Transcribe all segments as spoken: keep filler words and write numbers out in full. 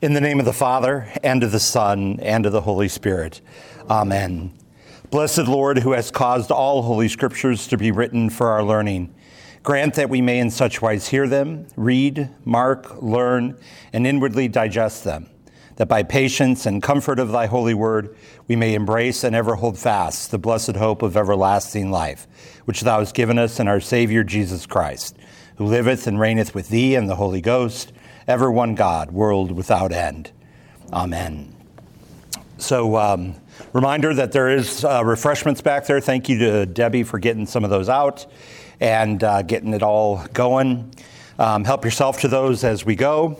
In the name of the Father, and of the Son, and of the Holy Spirit. Amen. Blessed Lord, who has caused all holy scriptures to be written for our learning, grant that we may in such wise hear them, read, mark, learn, and inwardly digest them, that by patience and comfort of thy holy word we may embrace and ever hold fast the blessed hope of everlasting life, which thou hast given us in our Savior Jesus Christ, who liveth and reigneth with thee and the Holy Ghost, ever one God, world without end. Amen. So, um, reminder that there is uh, refreshments back there. Thank you to Debbie for getting some of those out and uh, getting it all going. Um, help yourself to those as we go.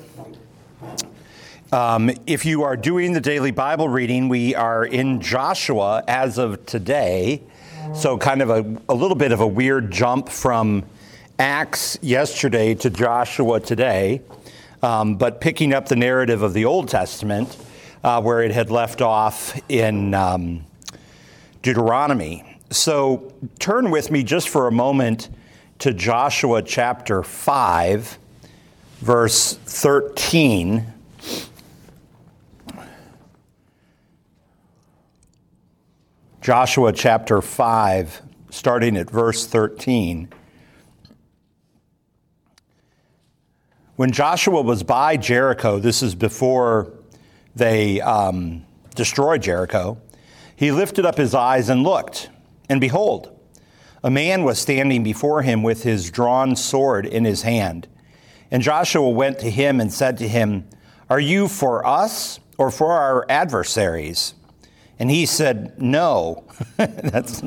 Um, if you are doing the daily Bible reading, we are in Joshua as of today. So kind of a, a little bit of a weird jump from Acts yesterday to Joshua today. Um, but picking up the narrative of the Old Testament, uh, where it had left off in um, Deuteronomy. So turn with me just for a moment to Joshua chapter five, verse thirteen. Joshua chapter five, starting at verse thirteen. When Joshua was by Jericho, this is before they um, destroyed Jericho, he lifted up his eyes and looked, and behold, a man was standing before him with his drawn sword in his hand. And Joshua went to him and said to him, "Are you for us or for our adversaries?" And he said, "No." That's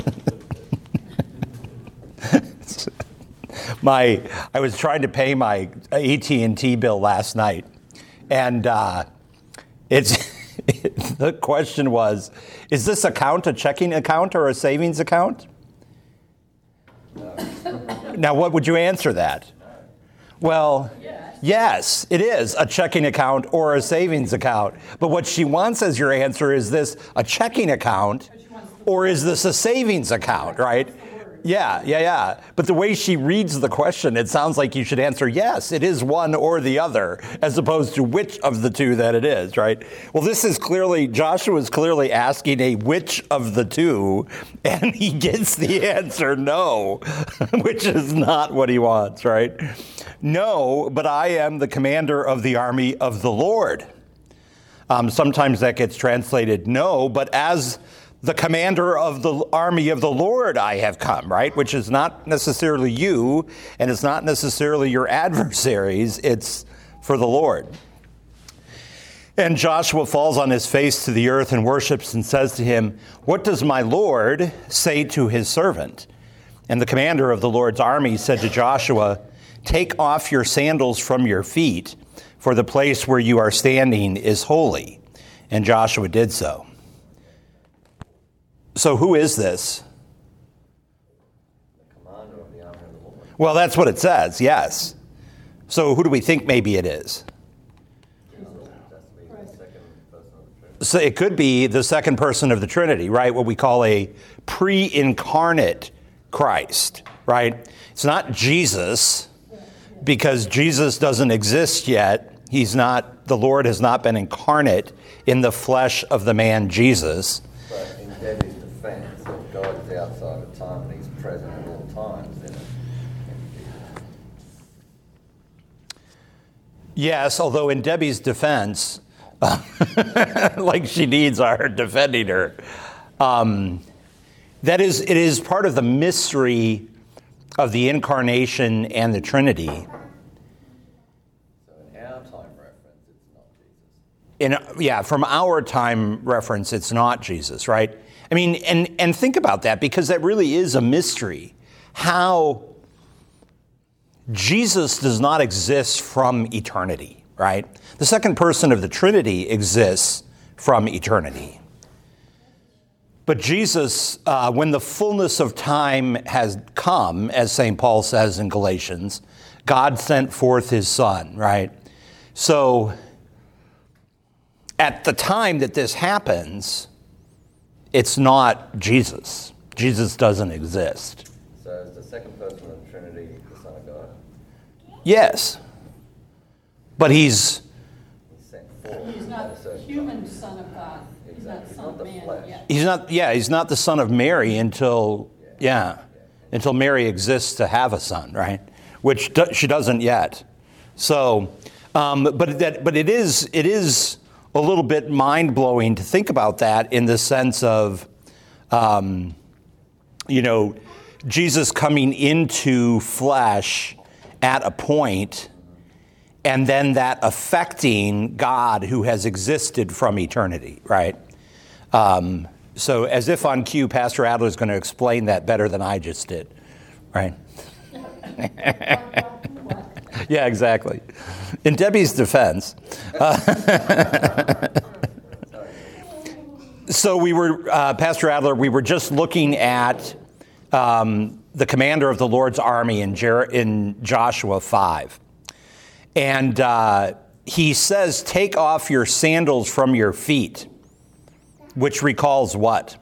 My, I was trying to pay my A T and T bill last night, and uh, it's the question was, is this account a checking account or a savings account? No. Now, what would you answer that? Well, yes. yes, it is a checking account or a savings account. But what she wants as your answer is this a checking account or is this a savings account, right? Yeah, yeah, yeah. But the way she reads the question, it sounds like you should answer yes, it is one or the other, as opposed to which of the two that it is, right? Well, this is clearly, Joshua is clearly asking a which of the two, and he gets the answer no, which is not what he wants, right? No, but I am the commander of the army of the Lord. Um, sometimes that gets translated no, but as the commander of the army of the Lord I have come, right? Which is not necessarily you, and it's not necessarily your adversaries. It's for the Lord. And Joshua falls on his face to the earth and worships and says to him, "What does my Lord say to his servant?" And the commander of the Lord's army said to Joshua, "Take off your sandals from your feet, for the place where you are standing is holy." And Joshua did so. So who is this? The commander of the army of the Lord. Well, that's what it says, yes. So who do we think maybe it is? So it could be the second person of the Trinity, right? What we call a pre-incarnate Christ, right? It's not Jesus, because Jesus doesn't exist yet. He's not, the Lord has not been incarnate in the flesh of the man Jesus. But in Debbie's defense, that God is outside of time and he's present at all times, isn't it? Yes, although in Debbie's defense, like she needs our defending her, um, that is, it is part of the mystery of the incarnation and the Trinity. So in our time reference, it's not Jesus. In, yeah, from our time reference, it's not Jesus, right? I mean, and, and think about that, because that really is a mystery. How Jesus does not exist from eternity, right? The second person of the Trinity exists from eternity. But Jesus, uh, when the fullness of time has come, as Saint Paul says in Galatians, God sent forth his Son, right? So at the time that this happens, it's not Jesus. Jesus doesn't exist. So is the second person of the Trinity the Son of God? Yes. But he's He's sent. form. He's at not a the certain human time. son of God. He's not Exactly, son not of the man flesh. yet. He's not, yeah, he's not the son of Mary until, yeah, until Mary exists to have a son, right? Which do, she doesn't yet. So, um, but that, but it is, it is a little bit mind-blowing to think about that in the sense of, um, you know, Jesus coming into flesh at a point, and then that affecting God who has existed from eternity, right? Um, so as if on cue, Pastor Adler is going to explain that better than I just did, right? Yeah, exactly. In Debbie's defense. Uh, so we were, uh, Pastor Adler, we were just looking at um, the commander of the Lord's army in, Jer- in Joshua five. And uh, he says, take off your sandals from your feet, which recalls what?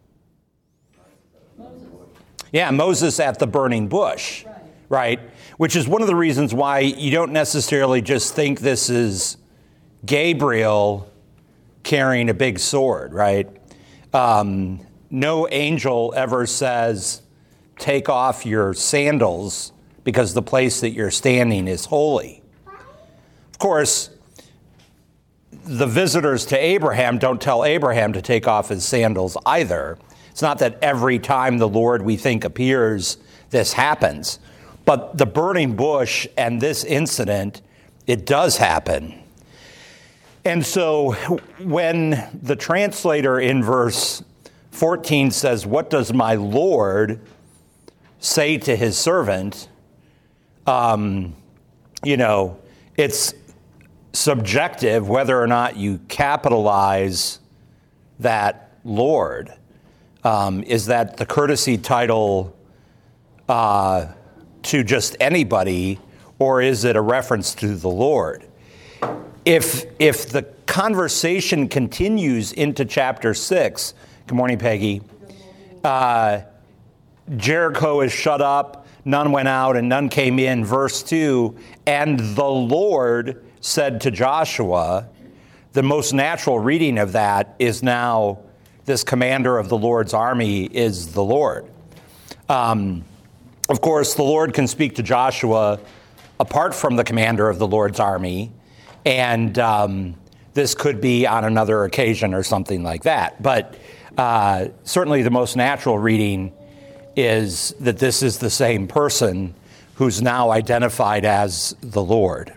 Moses. Yeah, Moses at the burning bush, Right. right? Which is one of the reasons why you don't necessarily just think this is Gabriel carrying a big sword, right? Um, no angel ever says, take off your sandals because the place that you're standing is holy. Of course, the visitors to Abraham don't tell Abraham to take off his sandals either. It's not that every time the Lord, we think, appears, this happens. But the burning bush and this incident, it does happen. And so when the translator in verse fourteen says, what does my Lord say to his servant? Um, you know, it's subjective whether or not you capitalize that Lord. Um, is that the courtesy title uh, to just anybody, or is it a reference to the Lord? If if the conversation continues into chapter six, good morning, Peggy, uh, Jericho is shut up, none went out and none came in, verse two, and the Lord said to Joshua, the most natural reading of that is now this commander of the Lord's army is the Lord. Um, of course, the Lord can speak to Joshua apart from the commander of the Lord's army, and um, this could be on another occasion or something like that. But uh, certainly the most natural reading is that this is the same person who's now identified as the Lord.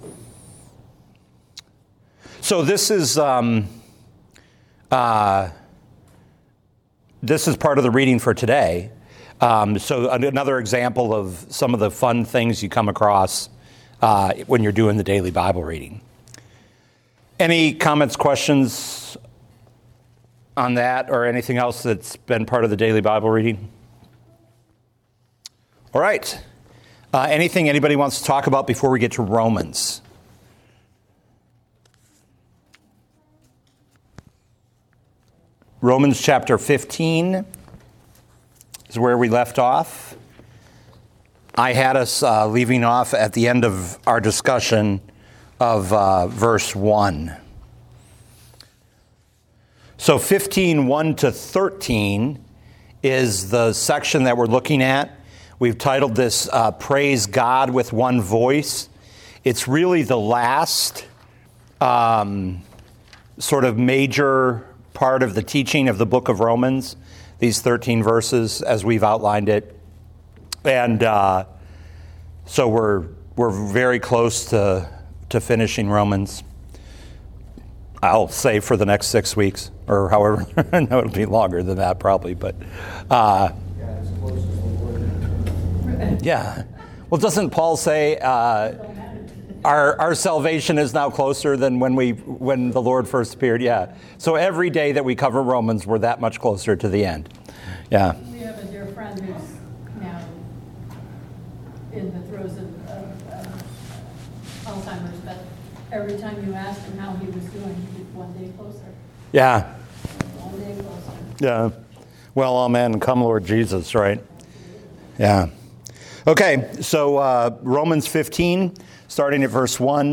So this is um, uh, this is part of the reading for today. Um, so another example of some of the fun things you come across uh, when you're doing the daily Bible reading. Any comments, questions on that, or anything else that's been part of the daily Bible reading? All right. Uh, anything anybody wants to talk about before we get to Romans? Romans chapter fifteen is where we left off. I had us uh, leaving off at the end of our discussion of uh, verse one. So fifteen, one to thirteen is the section that we're looking at. We've titled this uh, Praise God with One Voice. It's really the last um, sort of major part of the teaching of the book of Romans, these thirteen verses as we've outlined it. And uh, so we're we're very close to, to finishing Romans. I'll say for the next six weeks or however. No, it'll be longer than that probably, but uh, Yeah, as close as the Lord. yeah. Well, doesn't Paul say uh, our our salvation is now closer than when we when the Lord first appeared? Yeah. So every day that we cover Romans, we're that much closer to the end. Yeah. We have a dear friend who's now in the throes of, of uh, Alzheimer's, but every time you asked him how he was doing, he did one day closer, Yeah. one day closer. Yeah. Well, amen. Come, Lord Jesus, right? Yeah. Okay, so uh, Romans fifteen, starting at verse one.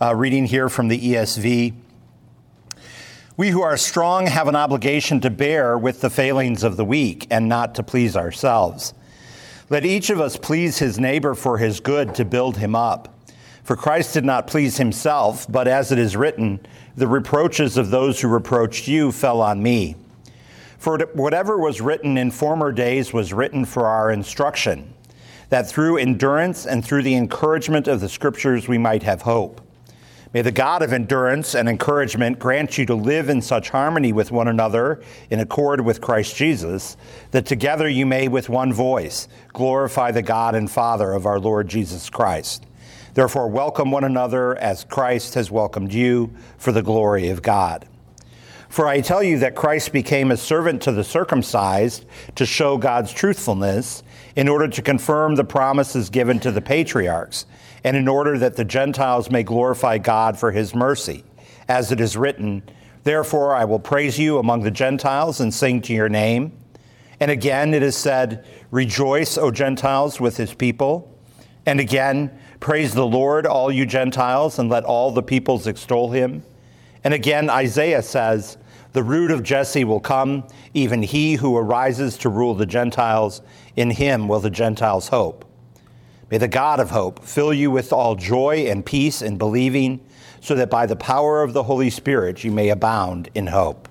uh, reading here from the E S V. We who are strong have an obligation to bear with the failings of the weak and not to please ourselves. Let each of us please his neighbor for his good, to build him up. For Christ did not please himself, but as it is written, the reproaches of those who reproached you fell on me. For whatever was written in former days was written for our instruction, that through endurance and through the encouragement of the Scriptures we might have hope. May the God of endurance and encouragement grant you to live in such harmony with one another in accord with Christ Jesus, that together you may with one voice glorify the God and Father of our Lord Jesus Christ. Therefore welcome one another as Christ has welcomed you for the glory of God. For I tell you that Christ became a servant to the circumcised to show God's truthfulness, in order to confirm the promises given to the patriarchs, and in order that the Gentiles may glorify God for his mercy. As it is written, therefore I will praise you among the Gentiles and sing to your name. And again it is said, rejoice, O Gentiles, with his people. And again, praise the Lord, all you Gentiles, and let all the peoples extol him. And again, Isaiah says, the root of Jesse will come, even he who arises to rule the Gentiles. In him will the Gentiles hope. May the God of hope fill you with all joy and peace in believing, so that by the power of the Holy Spirit you may abound in hope.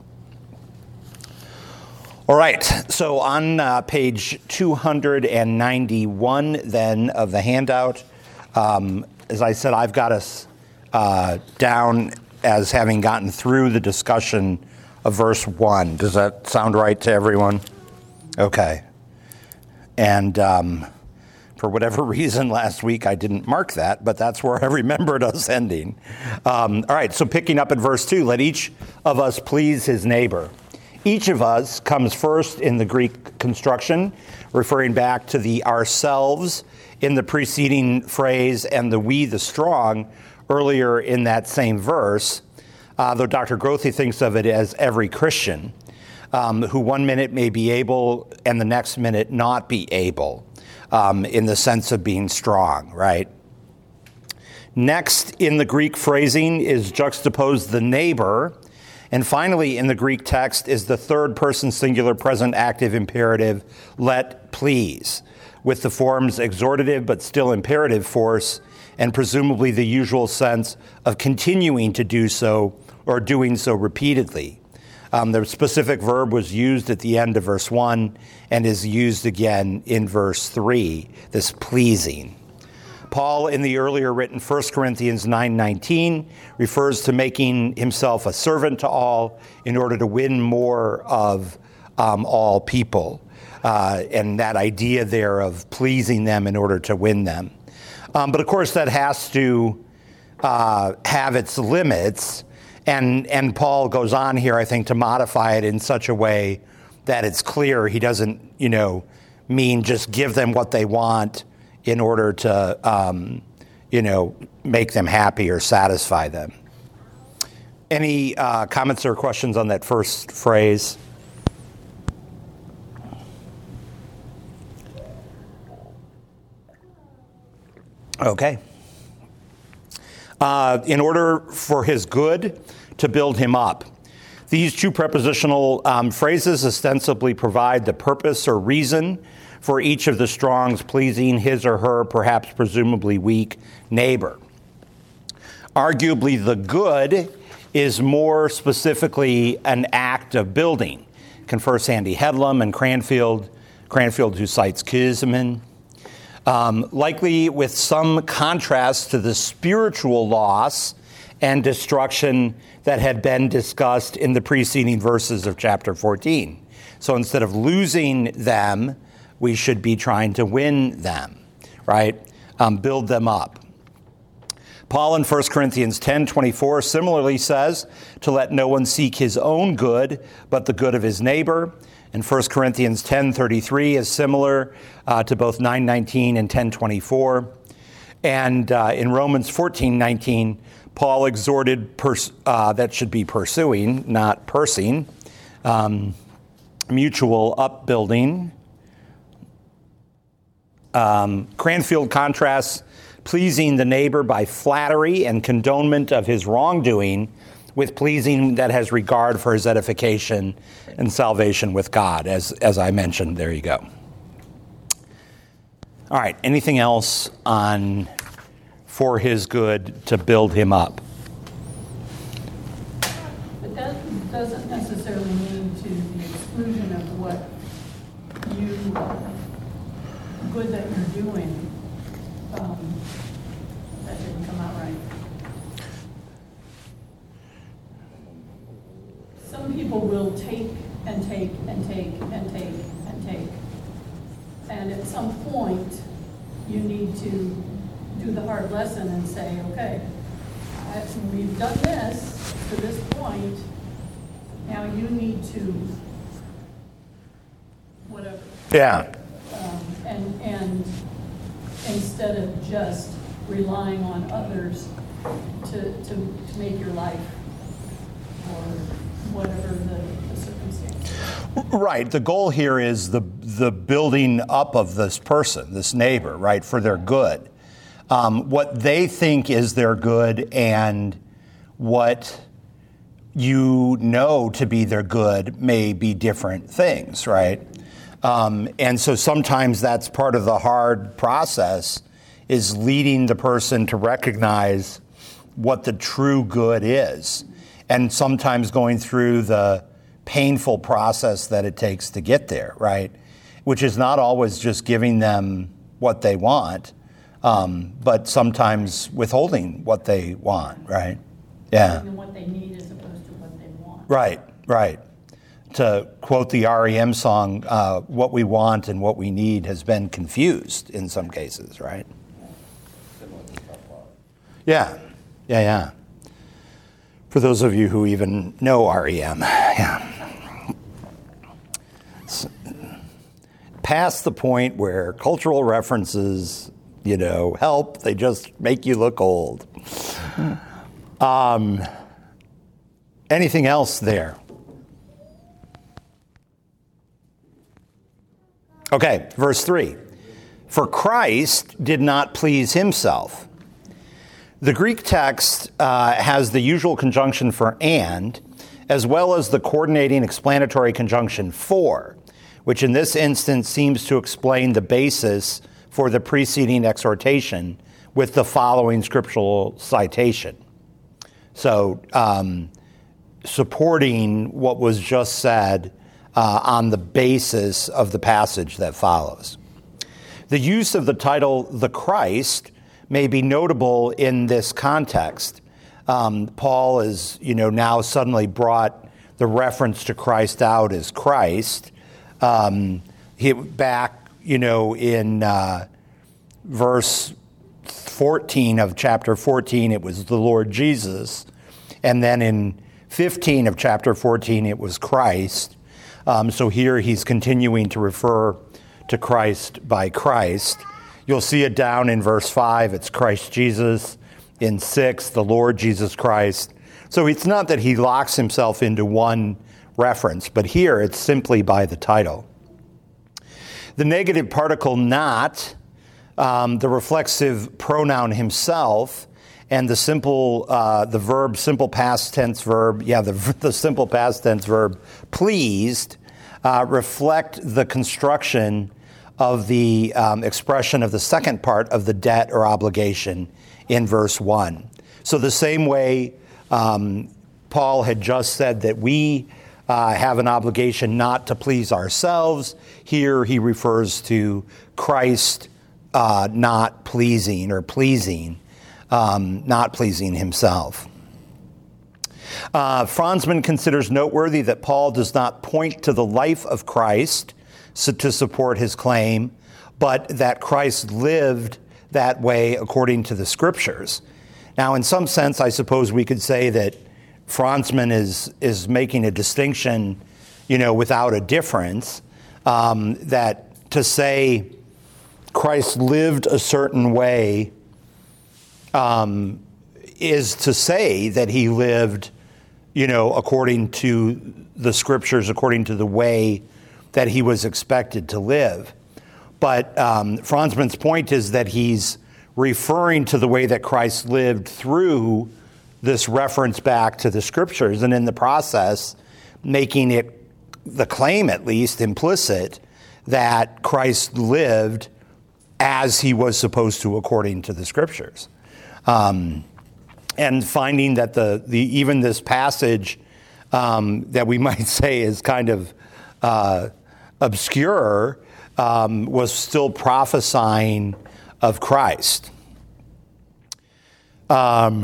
All right, so on uh, page two hundred ninety-one then of the handout, um, as I said, I've got us uh, down as having gotten through the discussion of verse one. Does that sound right to everyone? Okay. And um, for whatever reason last week I didn't mark that, but that's where I remembered us ending. Um, all right, so picking up in verse two, let each of us please his neighbor. Each of us comes first in the Greek construction, referring back to the ourselves in the preceding phrase and the we, the strong, earlier in that same verse, uh, though Doctor Grothe thinks of it as every Christian, um, who one minute may be able and the next minute not be able, um, in the sense of being strong, right? Next in the Greek phrasing is juxtaposed the neighbor, and finally in the Greek text is the third person singular present active imperative, let please, with the forms exhortative but still imperative force, and presumably the usual sense of continuing to do so or doing so repeatedly. Um, the specific verb was used at the end of verse one and is used again in verse three, this pleasing. Paul, in the earlier written First Corinthians nine nineteen, refers to making himself a servant to all in order to win more of um, all people, uh, and that idea there of pleasing them in order to win them. Um, but of course, that has to uh, have its limits, and and Paul goes on here, I think, to modify it in such a way that it's clear he doesn't, you know, mean just give them what they want in order to, um, you know, make them happy or satisfy them. Any uh, comments or questions on that first phrase? Okay. Uh, in order for his good to build him up. These two prepositional um, phrases ostensibly provide the purpose or reason for each of the strongs pleasing his or her, perhaps presumably weak, neighbor. Arguably, the good is more specifically an act of building. Confer Sandy Headlam and Cranfield, Cranfield who cites Kisman. Um, likely with some contrast to the spiritual loss and destruction that had been discussed in the preceding verses of chapter fourteen. So instead of losing them, we should be trying to win them, right? Um, build them up. Paul in First Corinthians ten twenty-four similarly says to let no one seek his own good, but the good of his neighbor. And First Corinthians ten thirty-three is similar uh, to both nine nineteen and ten twenty-four. And uh, in Romans fourteen nineteen, Paul exhorted pers- uh, that should be pursuing, not pursing, um, mutual upbuilding. Um, Cranfield contrasts pleasing the neighbor by flattery and condonement of his wrongdoing with pleasing that has regard for his edification and salvation with God, as, as I mentioned. There you go. All right, anything else on for his good to build him up? But that doesn't necessarily mean to the exclusion of what you, good that you're doing. Um, that didn't come out right. Some people will take and take and take and take and take. And at some point, you need to do the hard lesson and say, okay, I, we've done this to this point. Now you need to whatever. Yeah. Um, and and instead of just relying on others to to, to make your life or whatever the, the circumstance. Right. The goal here is the the building up of this person, this neighbor, right, for their good. Um, what they think is their good and what you know to be their good may be different things, right? Um, and so sometimes that's part of the hard process, is leading the person to recognize what the true good is, and sometimes going through the painful process that it takes to get there, right? Which is not always just giving them what they want, um, but sometimes withholding what they want, right? Yeah. And what they need as opposed to what they want. Right, right. To quote the R E M song, uh, what we want and what we need has been confused in some cases, right? Yeah, yeah, yeah. For those of you who even know R E M, yeah. It's past the point where cultural references, you know, help, they just make you look old. Um, anything else there? Okay, verse three. For Christ did not please himself. The Greek text uh, has the usual conjunction for and, as well as the coordinating explanatory conjunction for, which in this instance seems to explain the basis for the preceding exhortation with the following scriptural citation. So, um, supporting what was just said uh, on the basis of the passage that follows. The use of the title, the Christ, may be notable in this context. Um, Paul is, you know, now suddenly brought the reference to Christ out as Christ. Um, he, back, you know, in uh, verse fourteen of chapter fourteen, it was the Lord Jesus. And then in fifteen of chapter fourteen, it was Christ. Um, so here he's continuing to refer to Christ by Christ. You'll see it down in verse five, it's Christ Jesus. In six, the Lord Jesus Christ. So it's not that he locks himself into one reference, but here it's simply by the title. The negative particle not, um, the reflexive pronoun himself, and the simple, uh, the verb, simple past tense verb, yeah, the, the simple past tense verb, pleased, uh, reflect the construction of the um, expression of the second part of the debt or obligation in verse one. So the same way um, Paul had just said that we uh, have an obligation not to please ourselves, here he refers to Christ uh, not pleasing or pleasing, um, not pleasing himself. Uh, Franzman considers noteworthy that Paul does not point to the life of Christ so to support his claim, but that Christ lived that way according to the scriptures. Now, in some sense, I suppose we could say that Franzman is is making a distinction, you know, without a difference, um, that to say Christ lived a certain way um, is to say that he lived, you know, according to the scriptures, according to the way that he was expected to live. But um, Franzman's point is that he's referring to the way that Christ lived through this reference back to the scriptures, and in the process making it the claim, at least implicit, that Christ lived as he was supposed to according to the scriptures. Um, and finding that the, the even this passage um, that we might say is kind of uh, obscure um, was still prophesying of Christ. Um,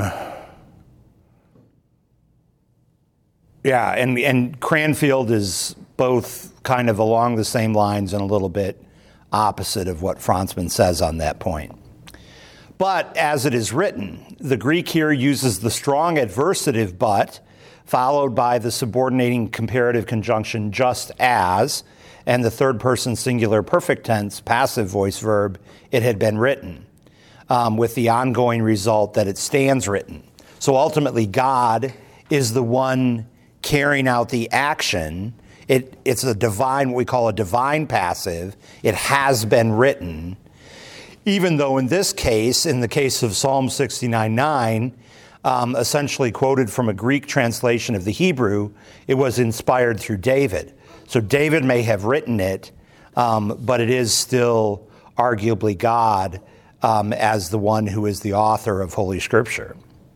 yeah, and, and Cranfield is both kind of along the same lines and a little bit opposite of what Franzmann says on that point. But as it is written, the Greek here uses the strong adversative but, followed by the subordinating comparative conjunction just as, and the third person singular perfect tense passive voice verb, it had been written, um, with the ongoing result that it stands written. So ultimately, God is the one carrying out the action. It, it's a divine, what we call a divine passive. It has been written. Even though in this case, in the case of Psalm sixty-nine nine, um, essentially quoted from a Greek translation of the Hebrew, it was inspired through David. So David may have written it, um, but it is still arguably God um, as the one who is the author of Holy Scripture.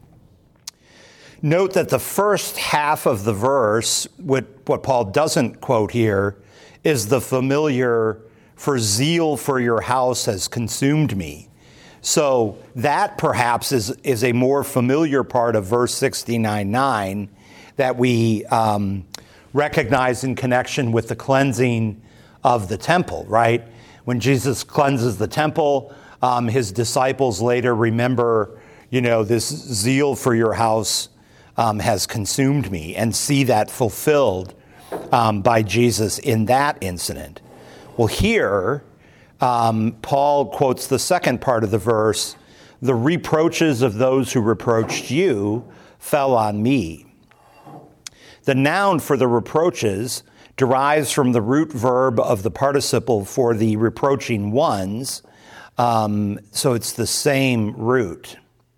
Note that the first half of the verse, what, what Paul doesn't quote here, is the familiar, "For zeal for your house has consumed me." So that perhaps is, is a more familiar part of verse sixty-nine nine that we um, recognize in connection with the cleansing of the temple, right? When Jesus cleanses the temple, um, his disciples later remember, you know, this zeal for your house um, has consumed me, and see that fulfilled um, by Jesus in that incident. Well, here, um, Paul quotes the second part of the verse, "The reproaches of those who reproached you fell on me." The noun for the reproaches derives from the root verb of the participle for the reproaching ones, um, so it's the same root.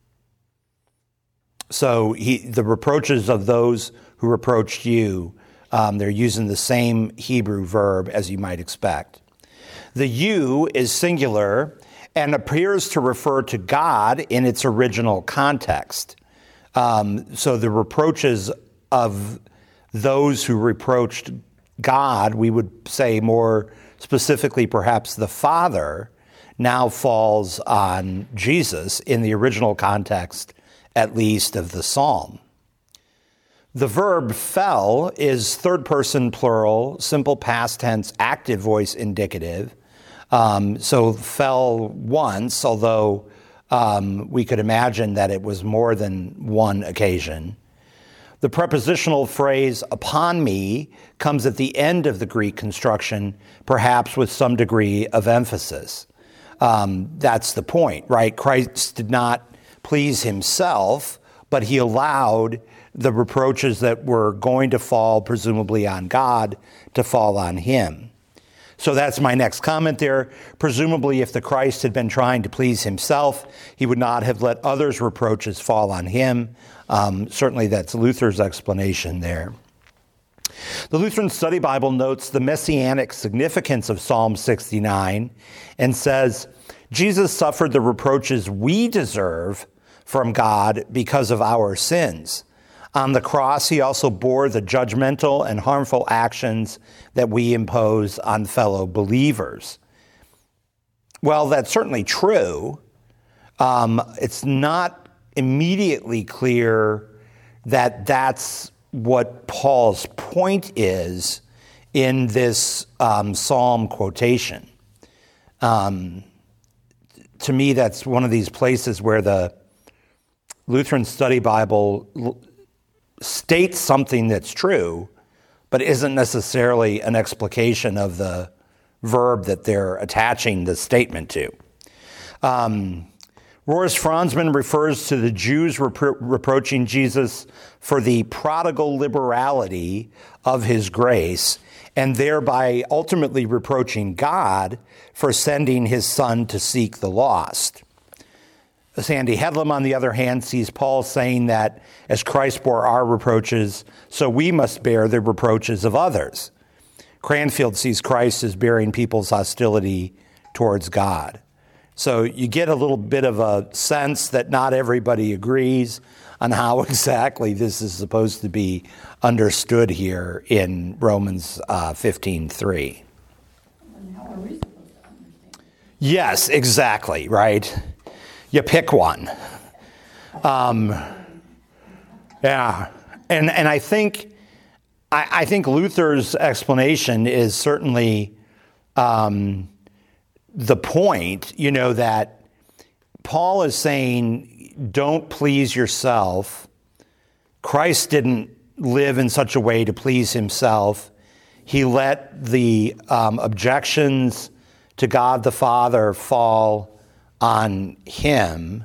So he, the reproaches of those who reproached you, um, they're using the same Hebrew verb as you might expect. The you is singular and appears to refer to God in its original context. Um, so the reproaches of those who reproached God, we would say more specifically perhaps the Father, now falls on Jesus in the original context, at least, of the psalm. The verb fell is third person plural, simple past tense, active voice indicative. Um, so fell once, although um, we could imagine that it was more than one occasion. The prepositional phrase "upon me" comes at the end of the Greek construction, perhaps with some degree of emphasis. Um, that's the point, right? Christ did not please himself, but he allowed the reproaches that were going to fall, presumably on God, to fall on him. So that's my next comment there. Presumably, if the Christ had been trying to please himself, he would not have let others' reproaches fall on him. Um, certainly that's Luther's explanation there. The Lutheran Study Bible notes the messianic significance of Psalm sixty-nine and says, Jesus suffered the reproaches we deserve from God because of our sins. On the cross, he also bore the judgmental and harmful actions that we impose on fellow believers. Well, that's certainly true. Um, it's not immediately clear that that's what Paul's point is in this um, psalm quotation. Um, to me, that's one of these places where the Lutheran Study Bible l- states something that's true, but isn't necessarily an explication of the verb that they're attaching the statement to. Um, Roris Franzmann refers to the Jews repro- reproaching Jesus for the prodigal liberality of his grace, and thereby ultimately reproaching God for sending his son to seek the lost. Sandy Headlam, on the other hand, sees Paul saying that as Christ bore our reproaches, so we must bear the reproaches of others. Cranfield sees Christ as bearing people's hostility towards God. So you get a little bit of a sense that not everybody agrees on how exactly this is supposed to be understood here in Romans uh, fifteen three. And how are we supposed to understand? Yes, exactly, right? You pick one. Um, yeah, and and I think I, I think Luther's explanation is certainly um, the point. You know, that Paul is saying, "Don't please yourself." Christ didn't live in such a way to please himself. He let the um, objections to God the Father fall on him.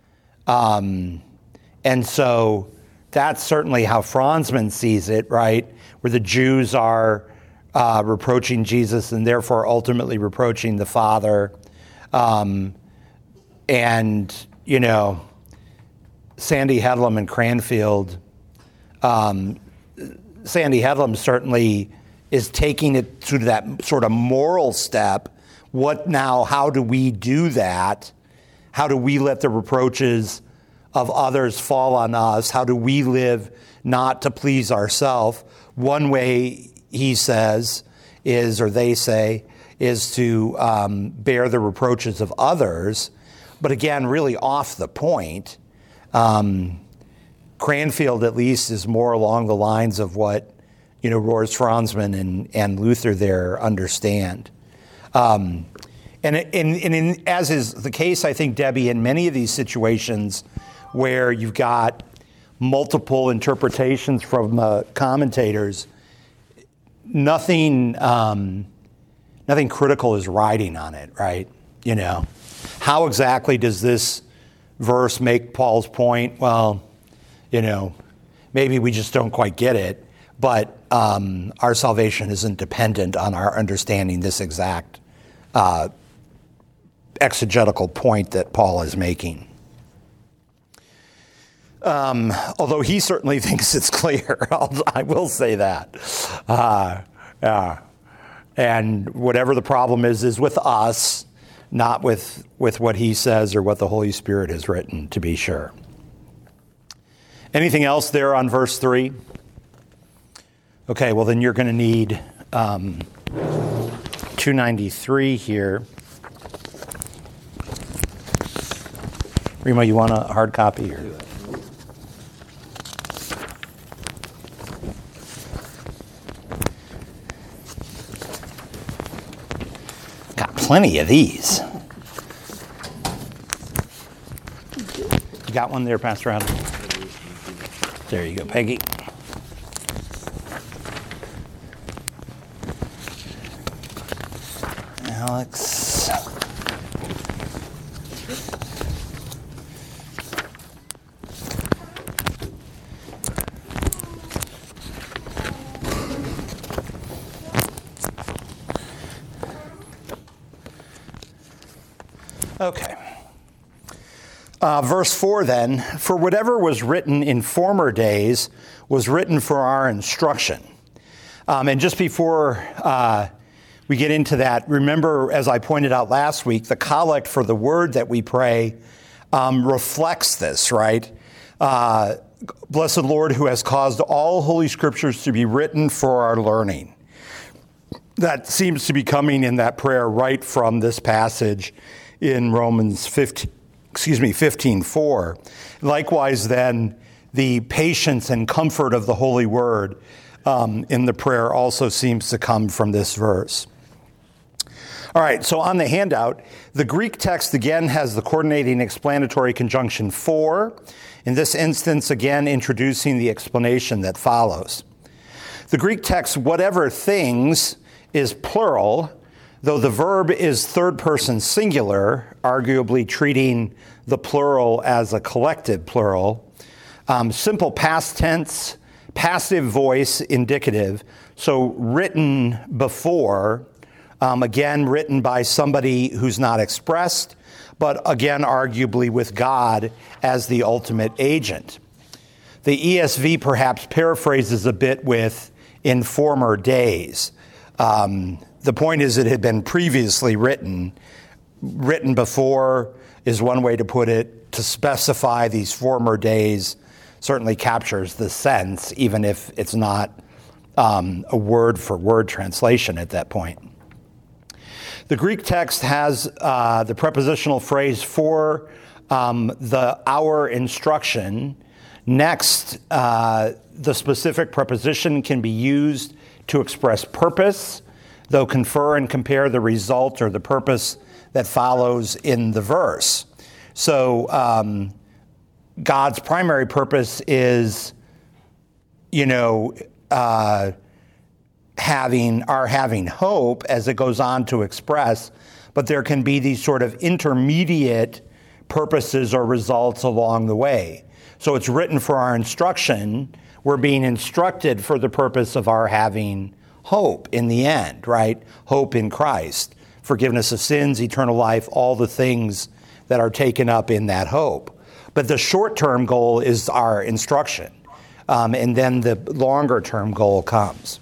Um, and so that's certainly how Franzmann sees it, right? Where the Jews are uh, reproaching Jesus and therefore ultimately reproaching the Father. Um, and, you know, Sandy Headlam and Cranfield, um, Sandy Headlam certainly is taking it to that sort of moral step. What now, how do we do that? How do we let the reproaches of others fall on us? How do we live not to please ourselves? One way, he says, is, or they say, is to um, bear the reproaches of others. But again, really off the point. Um, Cranfield, at least, is more along the lines of what, you know, Roars Franzmann and, and Luther there understand. Um, and in, in, in, as is the case, I think, Debbie, in many of these situations where you've got multiple interpretations from uh, commentators, nothing, um, nothing critical is riding on it, right? You know, how exactly does this verse make Paul's point? Well, you know, maybe we just don't quite get it, but um, our salvation isn't dependent on our understanding this exact uh, exegetical point that Paul is making. Um, although he certainly thinks it's clear, I'll, I will say that. Uh, uh, and whatever the problem is, is with us, not with, with what he says or what the Holy Spirit has written, to be sure. Anything else there on verse three? Okay, well then you're going to need um, two ninety-three here. Remo, you want a hard copy? Or? Got plenty of these. You got one there, Pastor Adam? There you go, Peggy. Alex. Okay. Uh, verse four then, for whatever was written in former days was written for our instruction. Um, and just before uh, we get into that, remember, as I pointed out last week, the collect for the word that we pray um, reflects this, right? Uh, Blessed Lord, who has caused all holy scriptures to be written for our learning. That seems to be coming in that prayer right from this passage in Romans fifteen. Excuse me, fifteen four. Likewise, then, the patience and comfort of the Holy Word um, in the prayer also seems to come from this verse. All right, so on the handout, the Greek text again has the coordinating explanatory conjunction for, in this instance, again, introducing the explanation that follows. The Greek text, whatever things, is plural, though the verb is third person singular, arguably treating the plural as a collective plural. Um, simple past tense, passive voice indicative, so written before, um, again, written by somebody who's not expressed, but again, arguably with God as the ultimate agent. The E S V perhaps paraphrases a bit with "in former days." Um, the point is it had been previously written. Written before is one way to put it. To specify these former days certainly captures the sense, even if it's not um, a word-for-word translation at that point. The Greek text has uh, the prepositional phrase for um, the our instruction. Next, uh, the specific preposition can be used to express purpose, though confer and compare the result or the purpose that follows in the verse. So um, God's primary purpose is, you know, uh, having our having hope, as it goes on to express, but there can be these sort of intermediate purposes or results along the way. So it's written for our instruction. We're being instructed for the purpose of our having hope in the end, right? Hope in Christ, forgiveness of sins, eternal life, all the things that are taken up in that hope. But the short-term goal is our instruction, um, and then the longer-term goal comes.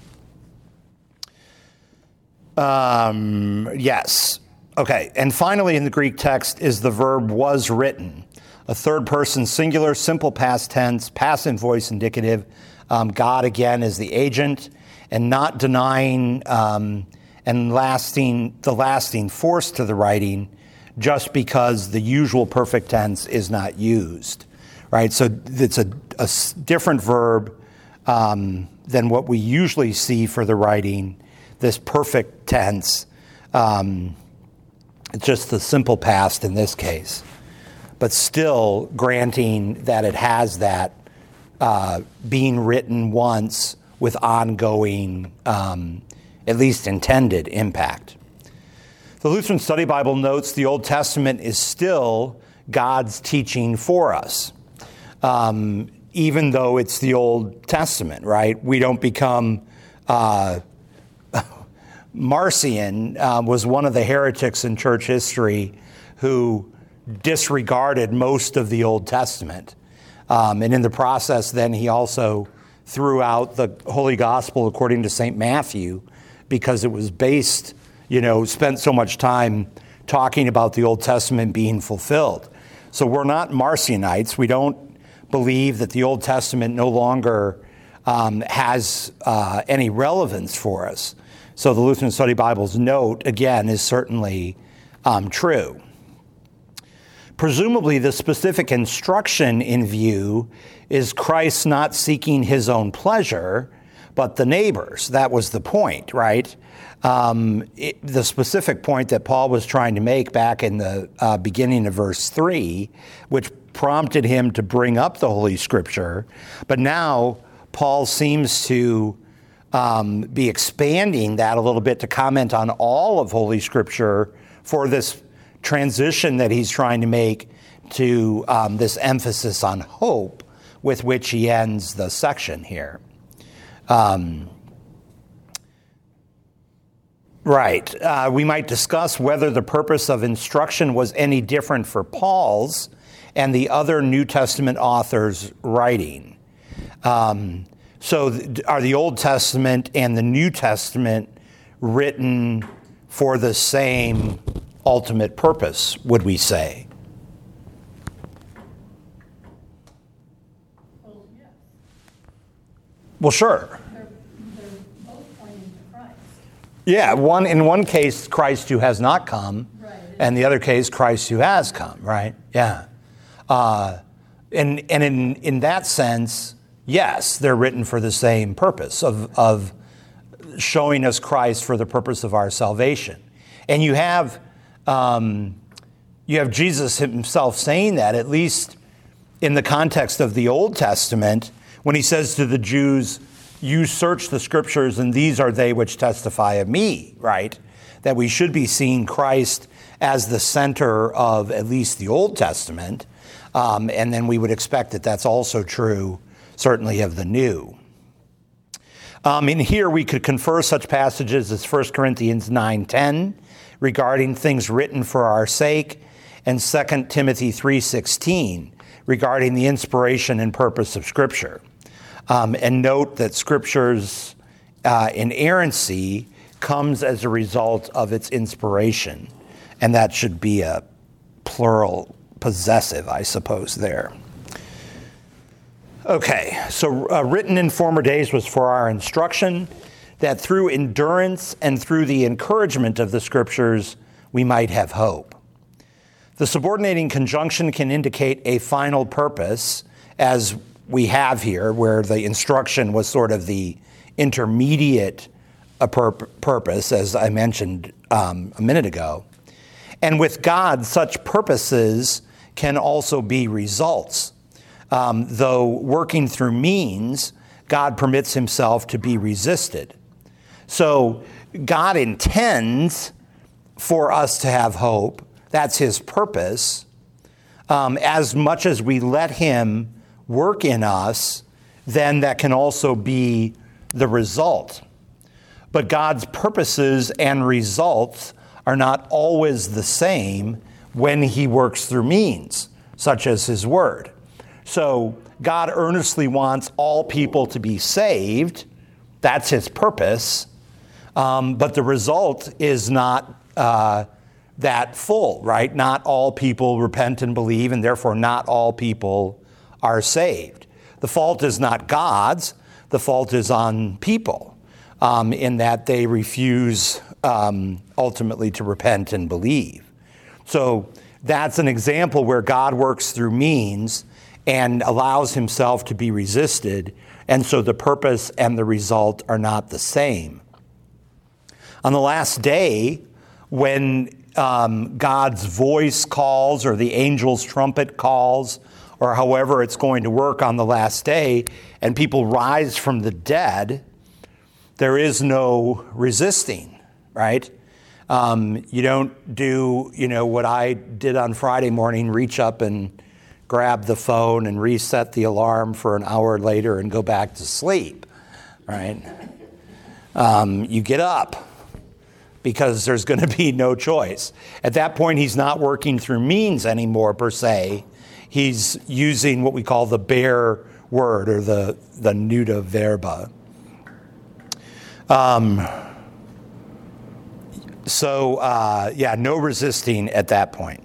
Um, yes. Okay. And finally, in the Greek text is the verb was written, a third person singular, simple past tense, passive voice indicative. Um, God again is the agent, and not denying um, and lasting the lasting force to the writing just because the usual perfect tense is not used, right? So it's a, a different verb um, than what we usually see for the writing. This perfect tense, um, it's just the simple past in this case, but still granting that it has that uh, being written once with ongoing, um, at least intended, impact. The Lutheran Study Bible notes the Old Testament is still God's teaching for us, um, even though it's the Old Testament, right? We don't become... Uh, Marcion uh, was one of the heretics in church history who disregarded most of the Old Testament. Um, and in the process, then he also threw out the Holy Gospel according to Saint Matthew because it was based, you know, spent so much time talking about the Old Testament being fulfilled. So we're not Marcionites. We don't believe that the Old Testament no longer um, has uh, any relevance for us. So the Lutheran Study Bible's note, again, is certainly um, true. Presumably, the specific instruction in view is Christ not seeking his own pleasure, but the neighbor's. That was the point, right? Um, it, the specific point that Paul was trying to make back in the uh, beginning of verse three, which prompted him to bring up the Holy Scripture. But now Paul seems to Um, be expanding that a little bit to comment on all of Holy Scripture for this transition that he's trying to make to um, this emphasis on hope with which he ends the section here. Um, right. Uh, we might discuss whether the purpose of instruction was any different for Paul's and the other New Testament authors' writing. Um, So are the Old Testament and the New Testament written for the same ultimate purpose, would we say? Well, yes. Well, sure. They're, they're both pointing to Christ. Yeah, one in one case, Christ who has not come, Right. and the other case, Christ who has come, right? Yeah. Uh, and and in, in that sense, yes, they're written for the same purpose of, of showing us Christ for the purpose of our salvation. And you have um, you have Jesus himself saying that, at least in the context of the Old Testament, when he says to the Jews, you search the Scriptures and these are they which testify of me, right? That we should be seeing Christ as the center of at least the Old Testament. Um, and then we would expect that that's also true certainly of the New. Um, in here, we could confer such passages as First Corinthians nine ten regarding things written for our sake, and Second Timothy three sixteen regarding the inspiration and purpose of Scripture. Um, and note that Scripture's uh, inerrancy comes as a result of its inspiration. And that should be a plural possessive, I suppose, there. Okay, so uh, written in former days was for our instruction, that through endurance and through the encouragement of the Scriptures, we might have hope. The subordinating conjunction can indicate a final purpose, as we have here, where the instruction was sort of the intermediate uh, pur- purpose, as I mentioned um, a minute ago. And with God, such purposes can also be results. Um, though working through means, God permits himself to be resisted. So God intends for us to have hope. That's his purpose. Um, as much as we let him work in us, then that can also be the result. But God's purposes and results are not always the same when he works through means, such as his word. So God earnestly wants all people to be saved. That's his purpose. Um, but the result is not uh, that full, right? Not all people repent and believe, and therefore not all people are saved. The fault is not God's. The fault is on people, um, in that they refuse um, ultimately to repent and believe. So that's an example where God works through means and allows himself to be resisted, and so the purpose and the result are not the same. On the last day, when um, God's voice calls, or the angel's trumpet calls, or however it's going to work on the last day, and people rise from the dead, there is no resisting, right? Um, you don't do, you know, what I did on Friday morning, reach up and grab the phone and reset the alarm for an hour later and go back to sleep, right? Um, you get up because there's going to be no choice. At that point, he's not working through means anymore, per se. He's using what we call the bare word, or the, the nuda verba. Um, so, uh, yeah, no resisting at that point.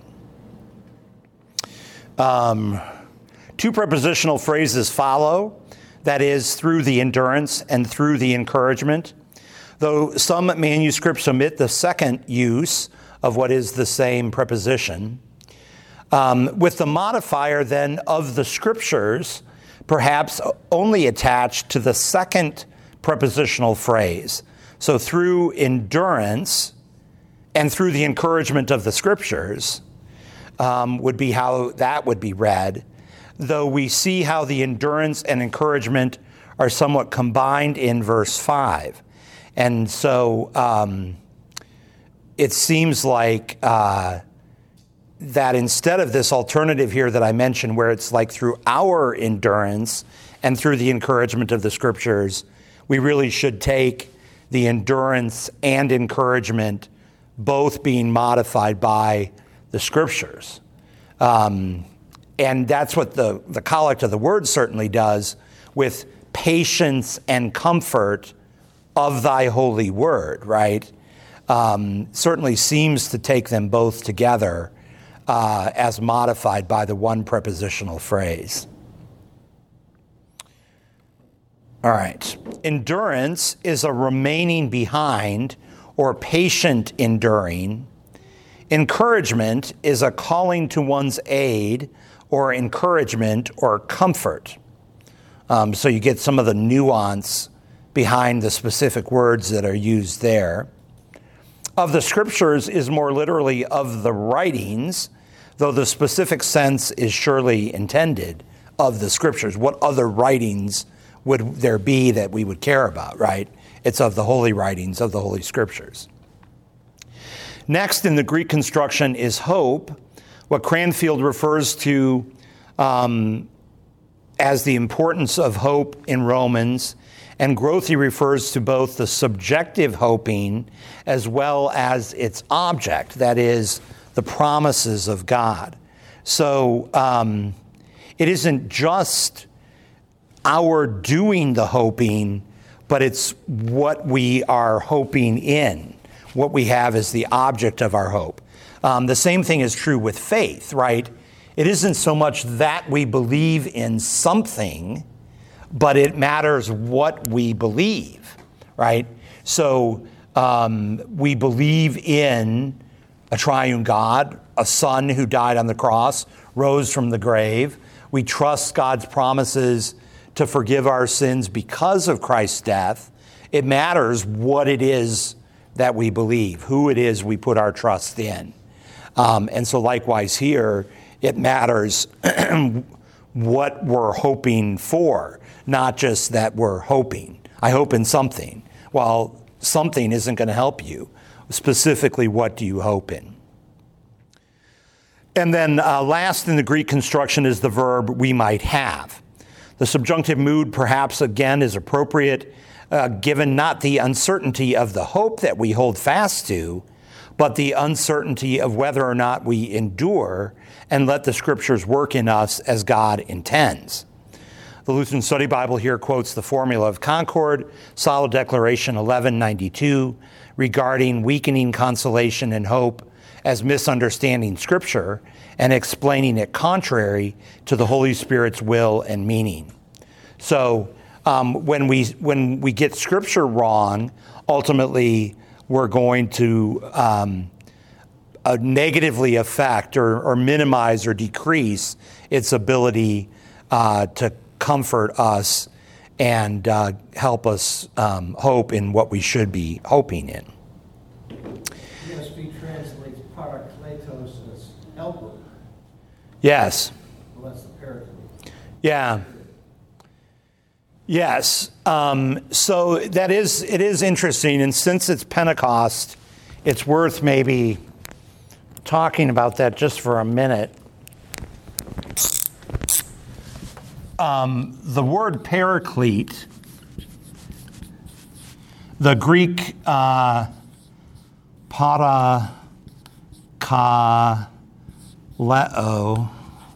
Um, two prepositional phrases follow, that is, through the endurance and through the encouragement, though some manuscripts omit the second use of what is the same preposition. Um, with the modifier, then, of the Scriptures, perhaps only attached to the second prepositional phrase. So through endurance and through the encouragement of the Scriptures, Um, would be how that would be read, though we see how the endurance and encouragement are somewhat combined in verse five. And so um, it seems like uh, that instead of this alternative here that I mentioned, where it's like through our endurance and through the encouragement of the Scriptures, we really should take the endurance and encouragement both being modified by the Scriptures. Um, and that's what the, the collect of the word certainly does, with patience and comfort of thy holy word, right? Um, certainly seems to take them both together uh, as modified by the one prepositional phrase. All right. Endurance is a remaining behind or patient enduring. Encouragement is a calling to one's aid or encouragement or comfort. Um, so you get some of the nuance behind the specific words that are used there. Of the Scriptures is more literally of the writings, though the specific sense is surely intended of the Scriptures. What other writings would there be that we would care about, right? It's of the holy writings, of the Holy Scriptures. Next in the Greek construction is hope, what Cranfield refers to um, as the importance of hope in Romans, and Grothe refers to both the subjective hoping as well as its object, that is, the promises of God. So um, it isn't just our doing the hoping, but it's what we are hoping in, what we have as the object of our hope. Um, the same thing is true with faith, right? It isn't so much that we believe in something, but it matters what we believe, right? So um, we believe in a triune God, a Son who died on the cross, rose from the grave. We trust God's promises to forgive our sins because of Christ's death. It matters what it is that we believe, who it is we put our trust in. Um, and so likewise here, it matters what we're hoping for, not just that we're hoping. I hope in something. Well, something isn't going to help you. Specifically, what do you hope in? And then uh, last in the Greek construction is the verb we might have. The subjunctive mood perhaps again is appropriate, uh, given not the uncertainty of the hope that we hold fast to, but the uncertainty of whether or not we endure and let the Scriptures work in us as God intends. The Lutheran Study Bible here quotes the Formula of Concord, Solid Declaration eleven ninety-two, regarding weakening consolation and hope as misunderstanding Scripture and explaining it contrary to the Holy Spirit's will and meaning. So um, when we when we get Scripture wrong, ultimately we're going to um, uh, negatively affect or, or minimize or decrease its ability uh, to comfort us and uh, help us um, hope in what we should be hoping in. E S V translates parakletos as helper. Yes. Well, that's the paraclete. Yeah. Yes. Um, so that is, it is interesting. And since it's Pentecost, it's worth maybe talking about that just for a minute. Um, the word paraclete, the Greek uh, para ka leo,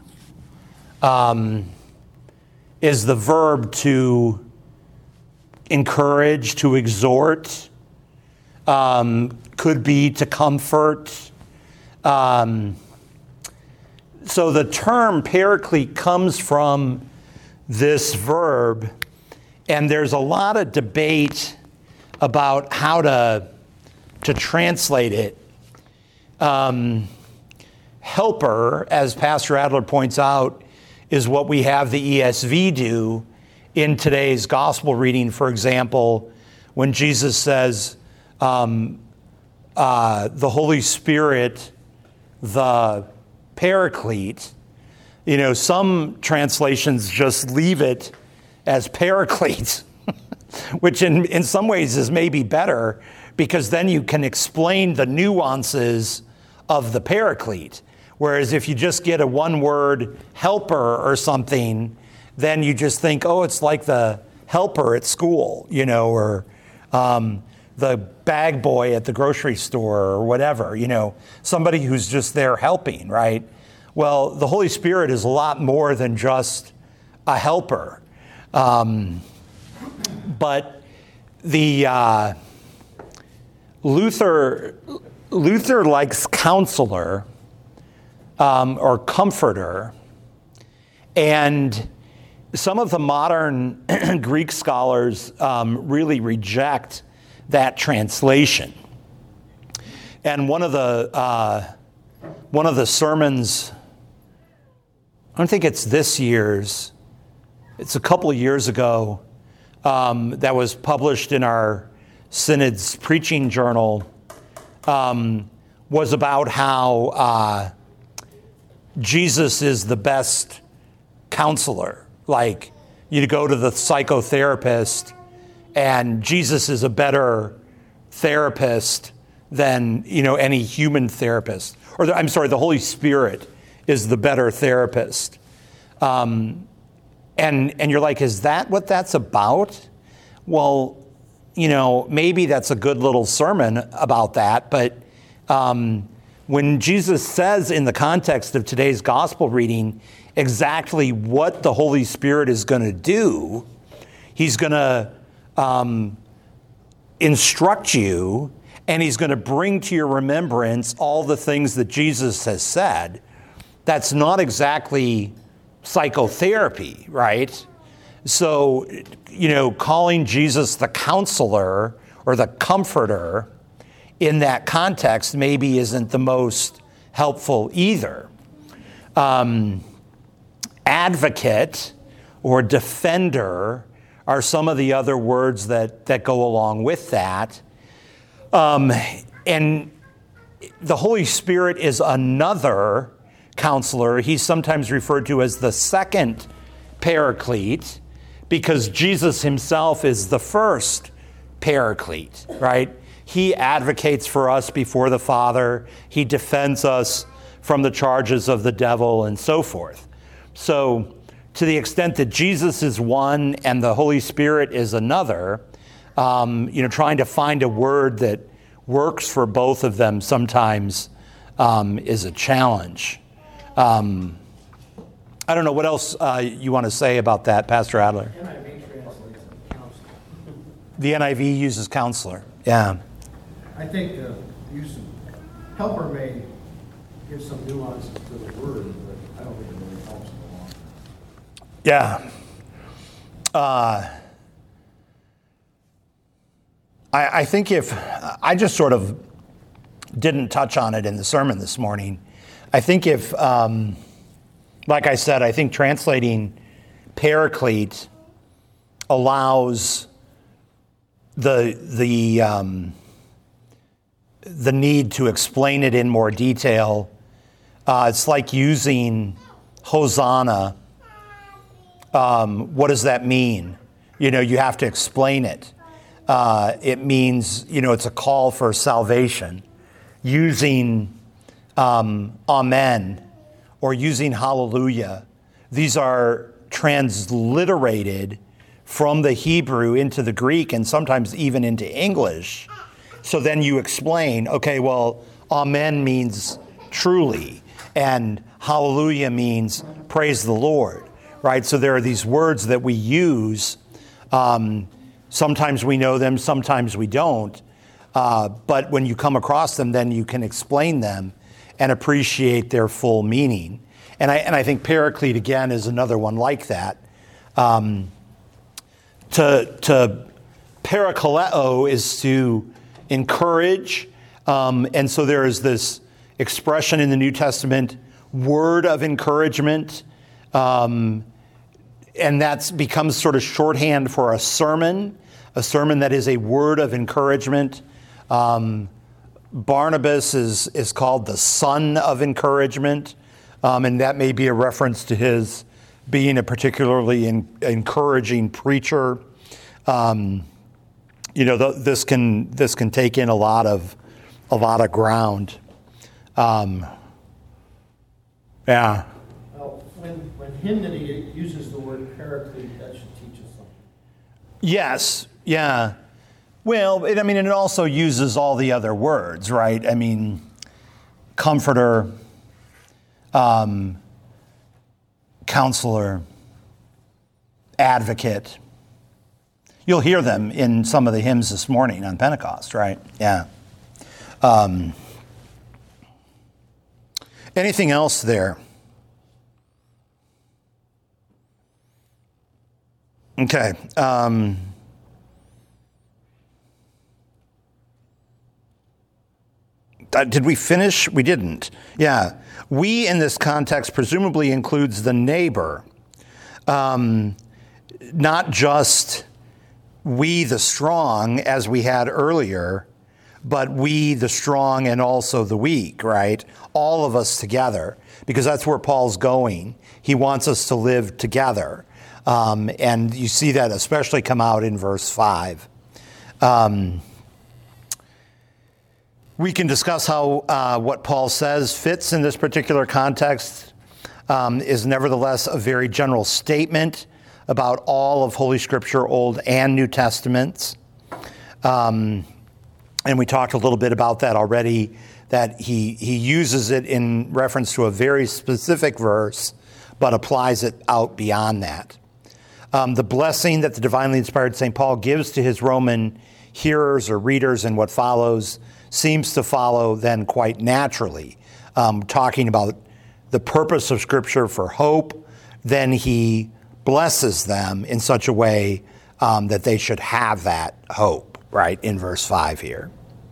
um, is the verb to encourage, to exhort, um, could be to comfort. Um, so the term paraclete comes from this verb, and there's a lot of debate about how to, to translate it. Um, helper, as Pastor Adler points out, is what we have the E S V do in today's gospel reading. For example, when Jesus says, um, uh, the Holy Spirit, the Paraclete, you know, some translations just leave it as Paraclete, which in, in some ways is maybe better, because then you can explain the nuances of the Paraclete. Whereas if you just get a one-word helper or something, then you just think, oh, it's like the helper at school, you know, or um, the bag boy at the grocery store or whatever, you know, somebody who's just there helping, right? Well, the Holy Spirit is a lot more than just a helper. Um, but the uh, Luther, Luther likes counselor, Um, or comforter, and some of the modern Greek scholars um, really reject that translation. And one of the uh, one of the sermons, I don't think it's this year's, it's a couple of years ago, um, that was published in our Synod's preaching journal, um, was about how uh, Jesus is the best counselor. Like, you go to the psychotherapist, and Jesus is a better therapist than, you know, any human therapist. Or, the, I'm sorry, the Holy Spirit is the better therapist. Um, and and you're like, is that what that's about? Well, you know, maybe that's a good little sermon about that, but um, when Jesus says in the context of today's gospel reading exactly what the Holy Spirit is going to do, he's going to um, instruct you, and he's going to bring to your remembrance all the things that Jesus has said. That's not exactly psychotherapy, right? So, you know, calling Jesus the counselor or the comforter in that context maybe isn't the most helpful either. Um, advocate or defender are some of the other words that, that go along with that. Um, and the Holy Spirit is another counselor. He's sometimes referred to as the second paraclete because Jesus himself is the first paraclete, right? He advocates for us before the Father. He defends us from the charges of the devil and so forth. So to the extent that Jesus is one and the Holy Spirit is another, um, you know, trying to find a word that works for both of them sometimes um, is a challenge. Um, I don't know what else uh, you want to say about that, Pastor Adler. N I V translates counselor. The N I V uses counselor. Yeah. I think the use of helper may give some nuances to the word, but I don't think it really helps in the long run. Yeah. Uh, I, I think if, I just sort of didn't touch on it in the sermon this morning. I think if, um, like I said, I think translating paraclete allows the, the, um, the need to explain it in more detail. Uh, it's like using Hosanna. Um, what does that mean? You know, you have to explain it. Uh, it means, you know, it's a call for salvation. Using um, Amen or using Hallelujah, these are transliterated from the Hebrew into the Greek and sometimes even into English. So then you explain, okay, well, Amen means truly, and Hallelujah means praise the Lord, right? So there are these words that we use. Um, sometimes we know them, sometimes we don't. Uh, but when you come across them, then you can explain them and appreciate their full meaning. And I, and I think paraclete, again, is another one like that. Um, to, to parakaleo is to encourage. Um, and so there is this expression in the New Testament, word of encouragement. Um, and that becomes sort of shorthand for a sermon, a sermon that is a word of encouragement. Um, Barnabas is, is called the son of encouragement. Um, and that may be a reference to his being a particularly in, encouraging preacher. Um, you know, th- this can this can take in a lot of a lot of ground. Um, yeah. Well, when when hymnody uses the word paraclete, that should teach us something. Yes. Yeah. Well, it, I mean, and it also uses all the other words, right? I mean, comforter, um, counselor, advocate. You'll hear them in some of the hymns this morning on Pentecost, right? Yeah. Um, anything else there? Okay. Um, did we finish? We didn't. Yeah. We, in this context, presumably includes the neighbor. Um, not just we the strong, as we had earlier, but we the strong and also the weak, right? All of us together, because that's where Paul's going. He wants us to live together. Um, and you see that especially come out in verse five. Um, we can discuss how uh, what Paul says fits in this particular context. Um, is nevertheless a very general statement about all of Holy Scripture, Old and New Testaments. Um, and we talked a little bit about that already, that he, he uses it in reference to a very specific verse, but applies it out beyond that. Um, the blessing that the divinely inspired Saint Paul gives to his Roman hearers or readers in what follows seems to follow then quite naturally, um, talking about the purpose of Scripture for hope. Then he blesses them in such a way um, that they should have that hope, right, in verse five here.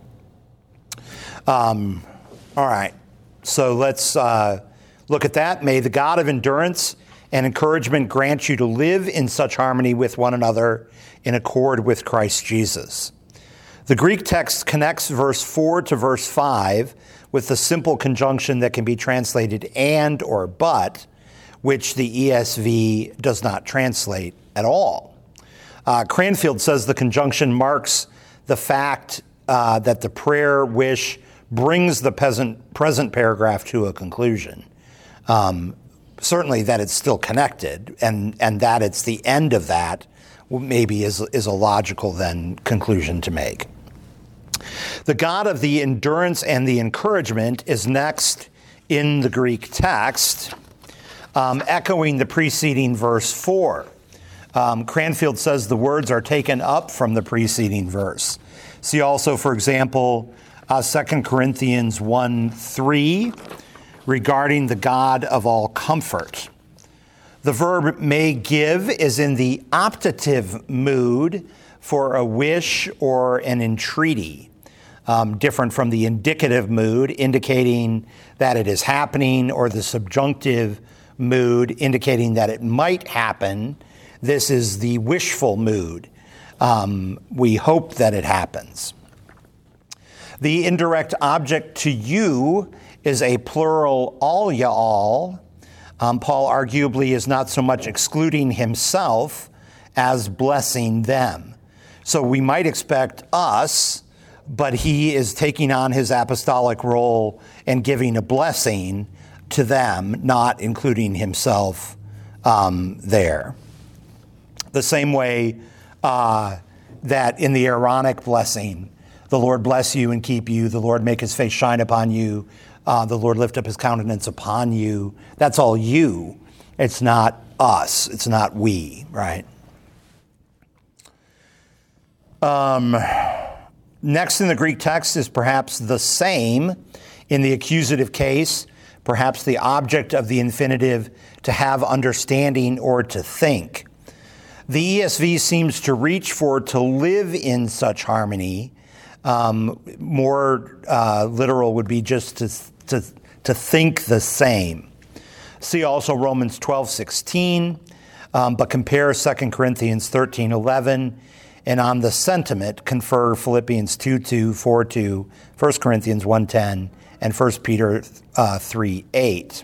Um, all right, so let's uh, look at that. May the God of endurance and encouragement grant you to live in such harmony with one another in accord with Christ Jesus. The Greek text connects verse four to verse five with the simple conjunction that can be translated and or but, which the E S V does not translate at all. Uh, Cranfield says the conjunction marks the fact uh, that the prayer wish brings the present, present paragraph to a conclusion. Um, certainly that it's still connected, and, and that it's the end of that maybe is, is a logical then conclusion to make. The God of the endurance and the encouragement is next in the Greek text, um, echoing the preceding verse four. Um, Cranfield says the words are taken up from the preceding verse. See also, for example, uh, Second Corinthians one three, regarding the God of all comfort. The verb may give is in the optative mood for a wish or an entreaty, um, different from the indicative mood, indicating that it is happening, or the subjunctive mood, indicating that it might happen. This is the wishful mood. Um, we hope that it happens. The indirect object to you is a plural all y'all. Um, Paul arguably is not so much excluding himself as blessing them. So we might expect us, but he is taking on his apostolic role and giving a blessing to them, not including himself um, there. The same way uh, that in the Aaronic blessing, the Lord bless you and keep you, the Lord make his face shine upon you, uh, the Lord lift up his countenance upon you. That's all you. It's not us. It's not we, right? Um, next in the Greek text is perhaps the same. In the accusative case, perhaps the object of the infinitive to have understanding or to think. The E S V seems to reach for to live in such harmony. Um, more uh, literal would be just to, to, to think the same. See also Romans twelve sixteen, um, but compare Second Corinthians thirteen eleven, and on the sentiment, confer Philippians two two, four two, First Corinthians one ten, and First Peter uh, three eight.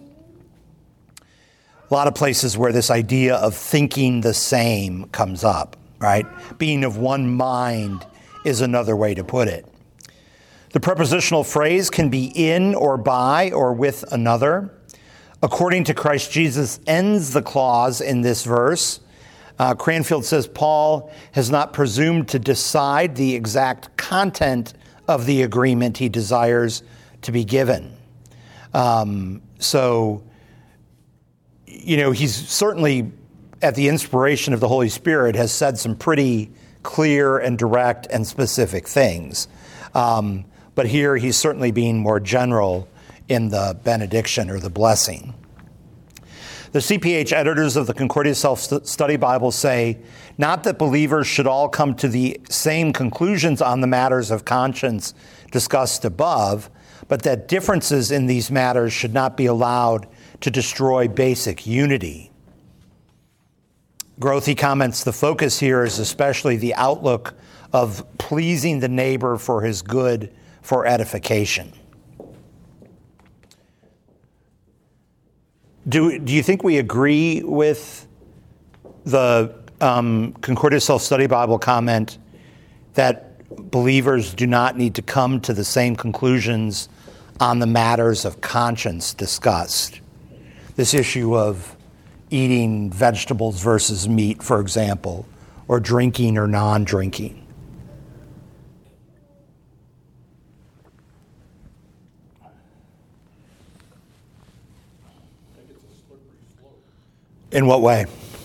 A lot of places where this idea of thinking the same comes up, right? Being of one mind is another way to put it. The prepositional phrase can be in or by or with another. According to Christ Jesus ends the clause in this verse. Uh, Cranfield says Paul has not presumed to decide the exact content of the agreement he desires to be given. Um, so, you know, he's certainly, at the inspiration of the Holy Spirit, has said some pretty clear and direct and specific things. Um, but here he's certainly being more general in the benediction or the blessing. The C P H editors of the Concordia Self-Study Bible say, not that believers should all come to the same conclusions on the matters of conscience discussed above, but that differences in these matters should not be allowed to destroy basic unity. Grothe comments, the focus here is especially the outlook of pleasing the neighbor for his good, for edification. Do, do you think we agree with the um, Concordia Self-Study Bible comment that believers do not need to come to the same conclusions on the matters of conscience discussed? This issue of eating vegetables versus meat, for example, or drinking or non-drinking. In what way?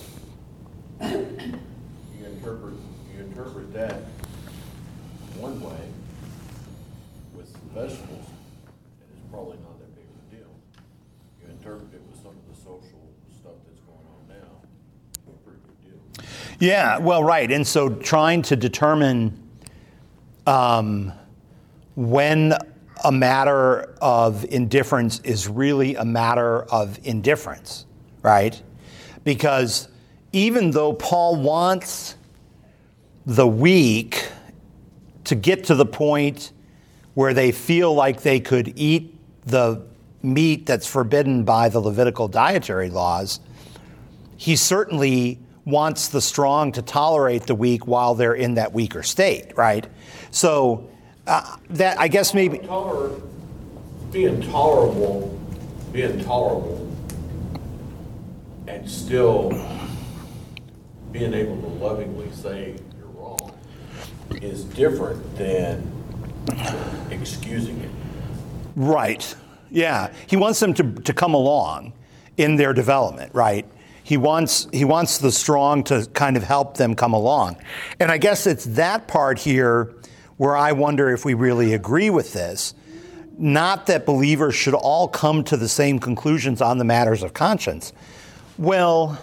You interpret, you interpret that one way with vegetables, and it's probably not that big of a deal. You interpret it with some of the social stuff that's going on now, it's a pretty big deal. Yeah, well, right. And so trying to determine um, when a matter of indifference is really a matter of indifference, right? Because even though Paul wants the weak to get to the point where they feel like they could eat the meat that's forbidden by the Levitical dietary laws, he certainly wants the strong to tolerate the weak while they're in that weaker state, right? So uh, that, I guess maybe... Toler- being tolerable, being tolerable, and still being able to lovingly say you're wrong is different than excusing it. Right. Yeah. He wants them to, to come along in their development, right? He wants he wants the strong to kind of help them come along. And I guess it's that part here where I wonder if we really agree with this. Not that believers should all come to the same conclusions on the matters of conscience. Well,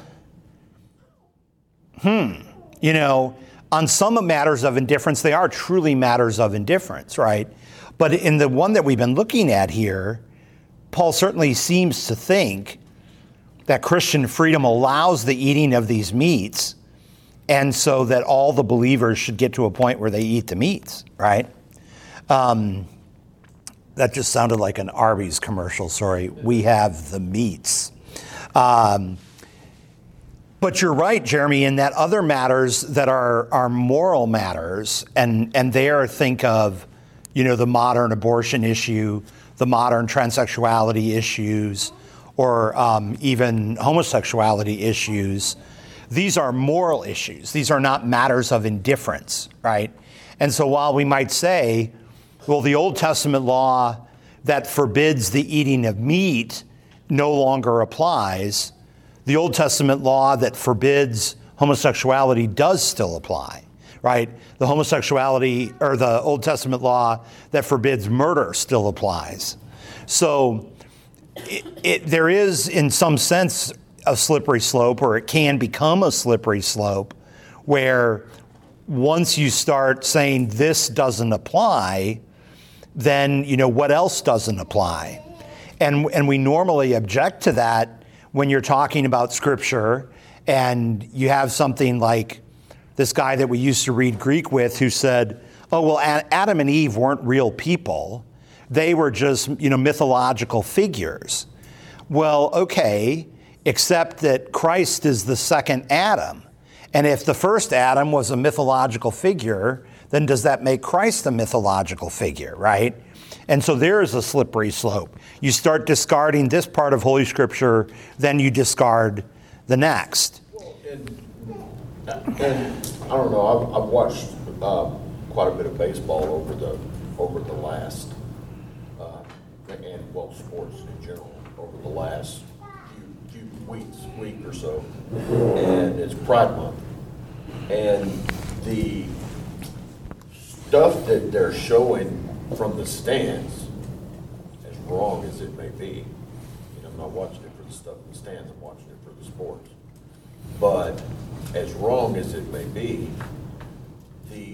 hmm, you know, on some matters of indifference, they are truly matters of indifference, right? But in the one that we've been looking at here, Paul certainly seems to think that Christian freedom allows the eating of these meats, and so that all the believers should get to a point where they eat the meats, right? Um, that just sounded like an Arby's commercial, sorry. We have the meats. Um, but you're right, Jeremy, in that other matters that are, are moral matters, and, and there think of, you know, the modern abortion issue, the modern transsexuality issues, or um, even homosexuality issues. These are moral issues. These are not matters of indifference, right? And so while we might say, well, the Old Testament law that forbids the eating of meat no longer applies, the Old Testament law that forbids homosexuality does still apply, right? The homosexuality, or the Old Testament law that forbids murder still applies. So it, it, there is, in some sense, a slippery slope, or it can become a slippery slope, where once you start saying this doesn't apply, then, you know, what else doesn't apply? And, and we normally object to that when you're talking about Scripture and you have something like this guy that we used to read Greek with who said, oh, well, Adam and Eve weren't real people. They were just, you know, mythological figures. Well, okay, except that Christ is the second Adam. And if the first Adam was a mythological figure, then does that make Christ a mythological figure, right? And so there is a slippery slope. You start discarding this part of Holy Scripture, then you discard the next. Well, and, and I don't know, I've, I've watched uh, quite a bit of baseball over the over the last, uh, and well, sports in general, over the last few, few weeks, week or so, and it's Pride Month. And the stuff that they're showing from the stands, as wrong as it may be, you know, I'm not watching it for the stuff in the stands, I'm watching it for the sports. But as wrong as it may be, the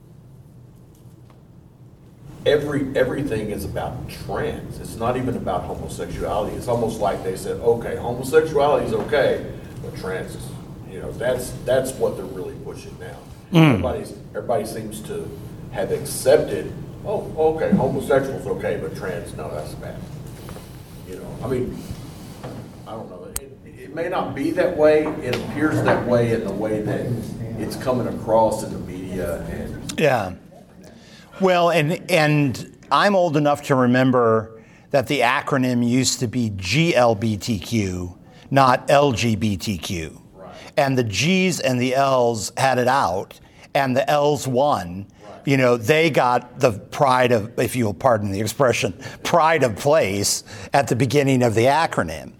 every everything is about trans. It's not even about homosexuality. It's almost like they said, okay, homosexuality is okay, but trans is, you know, that's that's what they're really pushing now. Mm. Everybody's everybody seems to have accepted, oh, okay, homosexual's okay, but trans, no, that's bad. You know, I mean, I don't know. It, it may not be that way. It appears that way in the way that it's coming across in the media. And yeah. Well, and and I'm old enough to remember that the acronym used to be G L B T Q, not L G B T Q. Right. And the G's and the L's had it out, and the L's won. Right. You know, they got the pride of, if you'll pardon the expression, pride of place at the beginning of the acronym.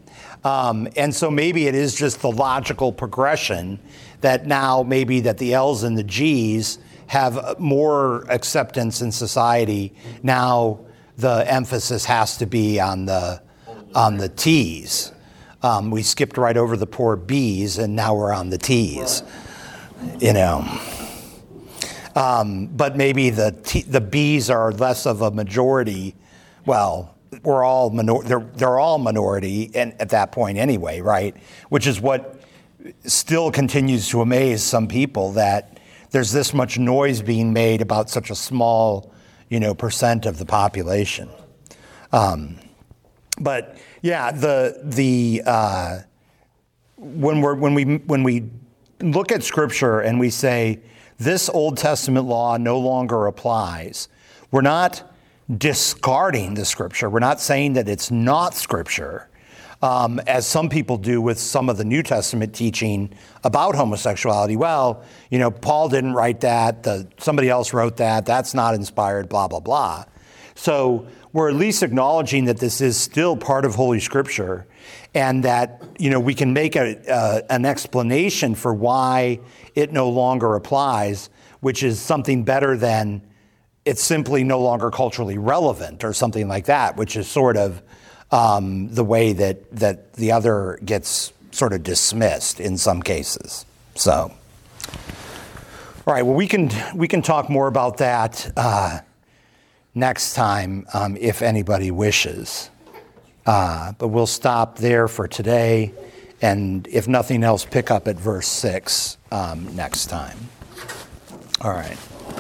Um, and so maybe it is just the logical progression that now maybe that the L's and the G's have more acceptance in society. Now the emphasis has to be on the on the T's. Um, we skipped right over the poor B's, and now we're on the T's. You know, um, but maybe the T, the B's are less of a majority. Well, we're all minor, they're they're all minority, and at that point anyway, right? Which is what still continues to amaze some people, that there's this much noise being made about such a small, you know, percent of the population. Um, but yeah, the the uh, when we're when we when we look at Scripture and we say this Old Testament law no longer applies, we're not discarding the Scripture. We're not saying that it's not Scripture, um, as some people do with some of the New Testament teaching about homosexuality. Well, you know, Paul didn't write that. The, somebody else wrote that. That's not inspired, blah, blah, blah. So we're at least acknowledging that this is still part of Holy Scripture, and that, you know, we can make a, uh, an explanation for why it no longer applies, which is something better than it's simply no longer culturally relevant or something like that, which is sort of um, the way that, that the other gets sort of dismissed in some cases. So, all right, well, we can we can talk more about that uh, next time um, if anybody wishes. Uh, but we'll stop there for today, and if nothing else, pick up at verse six um, next time. All right.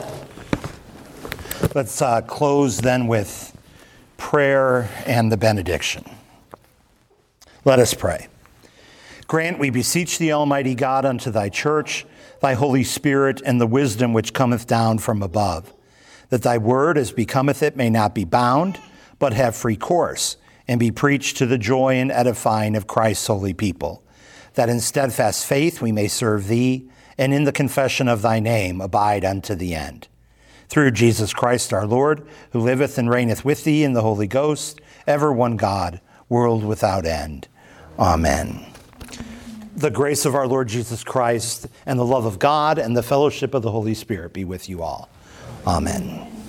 Let's uh, close then with prayer and the benediction. Let us pray. Grant, we beseech thee, Almighty God, unto thy church, thy Holy Spirit, and the wisdom which cometh down from above, that thy word, as becometh it, may not be bound, but have free course, and be preached to the joy and edifying of Christ's holy people, that in steadfast faith we may serve thee, and in the confession of thy name abide unto the end. Through Jesus Christ our Lord, who liveth and reigneth with thee in the Holy Ghost, ever one God, world without end. Amen. The grace of our Lord Jesus Christ, and the love of God, and the fellowship of the Holy Spirit be with you all. Amen.